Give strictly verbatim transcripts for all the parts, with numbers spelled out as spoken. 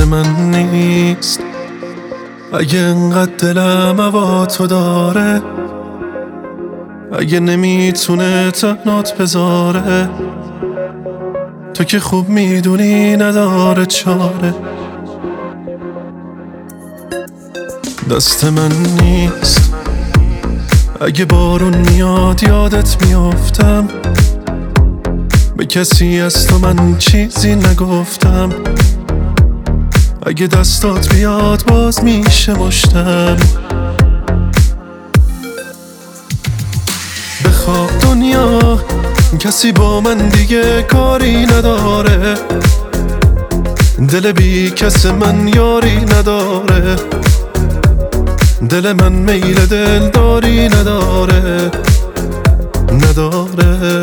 من نیست. اگه انقدر دلم هوا تو داره، اگه نمیتونه تنات بذاره، تو که خوب میدونی نداره چاره. دست من نیست. اگه بارون میاد یادت میافتم، به کسی از تو من چیزی نگفتم. اگه دستات بیاد باز میشه مشتم. بخواب دنیا کسی با من دیگه کاری نداره، دل بی کس من یاری نداره، دل من میل دلداری نداره نداره.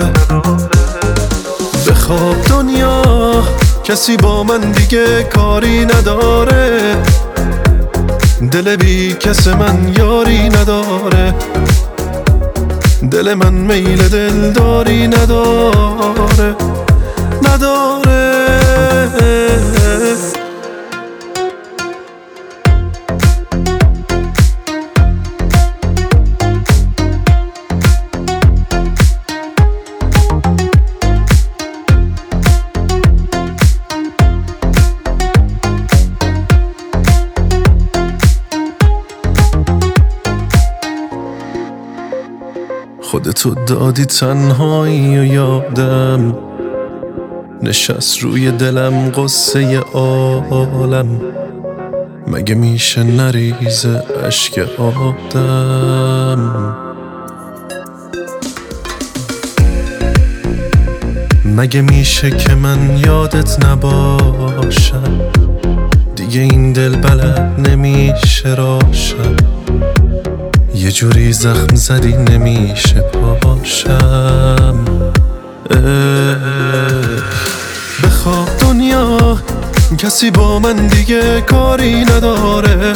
بخواب دنیا کسی با من دیگه کاری نداره، دل بی کس من یاری نداره، دل من میل دلداری نداره نداره. خودتو دادی تنهایی و یادم، نشست روی دلم قصه عالم. مگه میشه نریزه اشک آدم؟ مگه میشه که من یادت نباشم؟ دیگه این دل بلد نمیشه راشم، یه جوری زخم زدی نمیشه پاشم. بخواب دنیا کسی با من دیگه کاری نداره،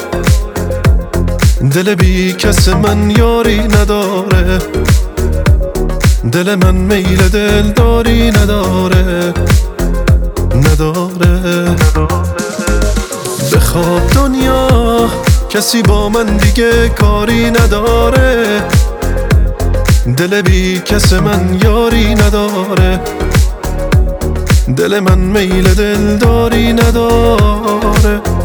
دل بی کس من یاری نداره، دل من میل دلداری نداره نداره. بخواب دنیا کسی با من دیگه کاری نداره، دل بی کس من یاری نداره، دل من میل دلداری نداره